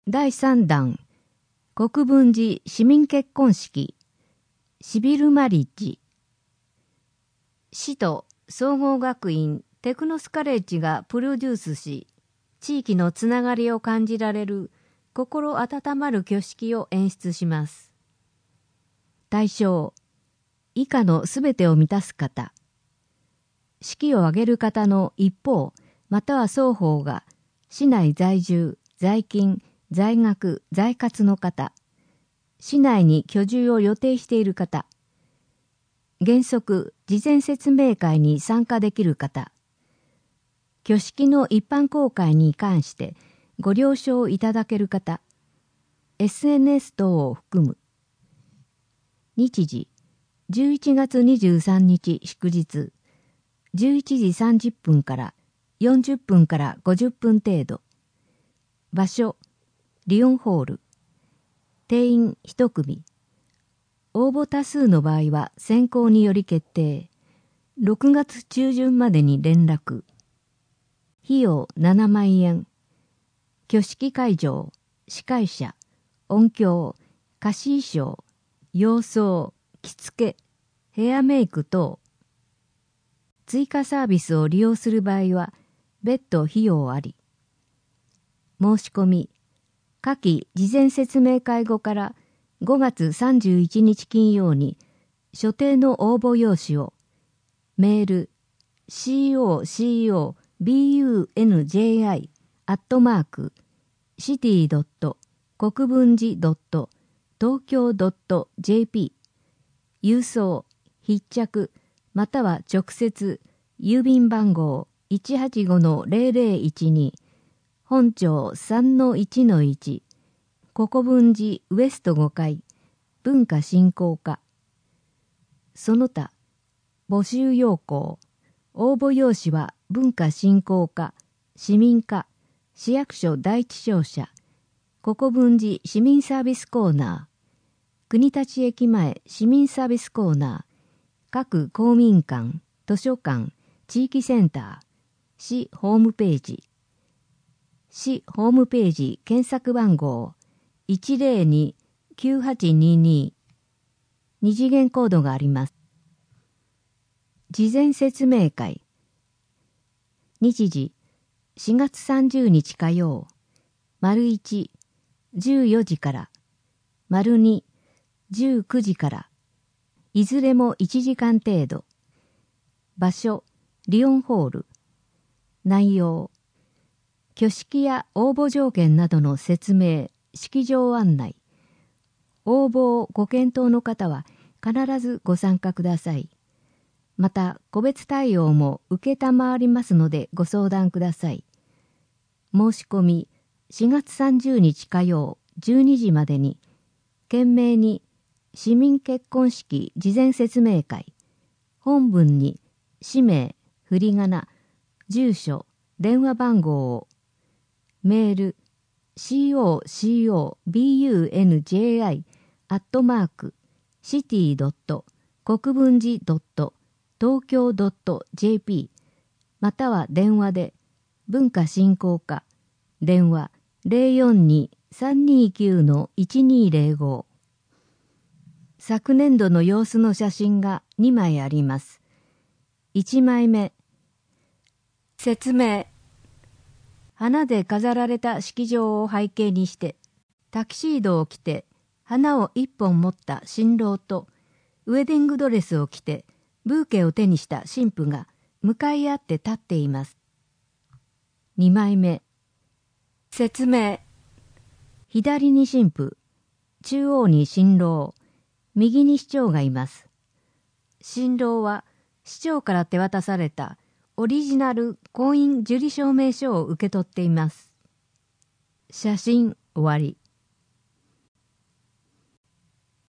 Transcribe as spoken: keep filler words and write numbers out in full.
だいさん弾国分寺市民結婚式シビルマリッジ。市と総合学院テクノスカレッジがプロデュースし、地域のつながりを感じられる心温まる挙式を演出します。対象、以下のすべてを満たす方。式を挙げる方の一方、または双方が、市内在住、在勤、在学、在活の方。市内に居住を予定している方。原則、事前説明会に参加できる方。挙式の一般公開に関してご了承いただける方。エスエヌエス 等を含む。日時、じゅういちがつにじゅうさんにち祝日、じゅういちじさんじゅっぷんからよんじゅっぷんからごじゅっぷん程度。場所、リオンホール。定員いち組。応募多数の場合は選考により決定。ろくがつ中旬までに連絡。費用ななまんえん。挙式会場、司会者、音響、歌詞衣装、洋装、着付け、ヘアメイク等。追加サービスを利用する場合は別途費用あり。申し込み、下記事前説明会後からごがつさんじゅういちにち金曜に所定の応募用紙をメール シーオーシーオービーユーエヌジェーアイ アットマークシティドット国分寺ドット東京ドットジェーピー 郵送必着または直接郵便番号 いちはちごのゼロゼロいちに 本町 さんのいちのいち 国分寺ウエストごかい文化振興課。その他募集要項応募用紙は文化振興課市民課市役所第一商社国分寺市民サービスコーナー国立駅前市民サービスコーナー各公民館図書館地域センター市ホームページ市ホームページ検索番号 いちゼロにきゅうはちにに 二次元コードがあります。事前説明会日時しがつさんじゅうにち火曜丸いち、じゅうよじから丸に、じゅうくじからいずれもいちじかん程度。場所リオンホール。内容挙式や応募条件などの説明式場案内。応募をご検討の方は必ずご参加ください。また個別対応も受けたまわりますのでご相談ください。申し込みしがつさんじゅうにち火曜じゅうにじまでに懸命に市民結婚式事前説明会本文に氏名、振り仮名、住所、電話番号をメール シーオーシーオービーユーエヌジェーアイ アットマークシティドット国分寺ドット東京ドットジェーピー または電話で文化振興課電話 ゼロよんに さんにきゅう のいちにゼロご。昨年度の様子の写真がにまいあります。いちまいめ説明花で飾られた式場を背景にしてタキシードを着て花を一本持った新郎とウェディングドレスを着てブーケを手にした新婦が向かい合って立っています。にまいめ説明左に新婦中央に新郎右に市長がいます。新郎は市長から手渡されたオリジナル婚姻受理証明書を受け取っています。写真終わり。